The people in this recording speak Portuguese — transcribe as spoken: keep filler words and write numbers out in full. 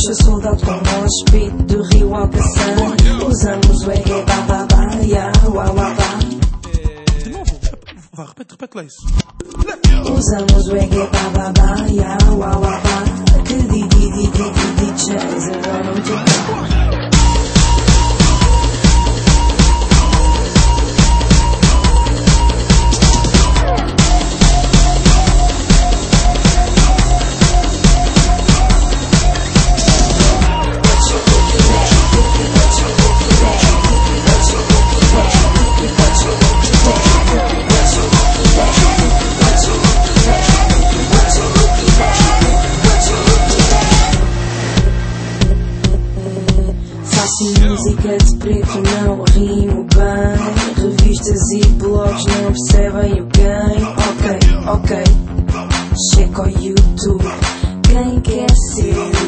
Sou soldado com o espírito do Rio Alcaçar. Usamos o reggae, bababá, ya, uau, uau, De novo, vá, repete, repete lá isso. usamos o reggae, bababá, ya, uau, uau, que di, di, di, di, di, D Js adoram tocar. Faço música de preto, não rimo bem. Revistas e blogs não percebem o game. Ok, ok, checa o YouTube. Quem quer ser